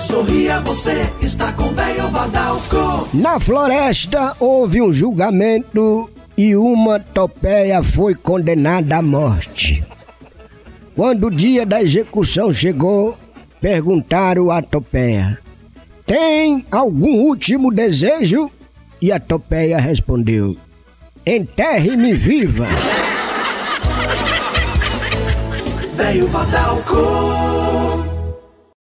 sorria, você está com Véio Vadalco. Na floresta houve um julgamento e uma topeia foi condenada à morte. Quando o dia da execução chegou, perguntaram à topeia: tem algum último desejo? E a topeia respondeu: enterre-me viva. Véio Vadalco.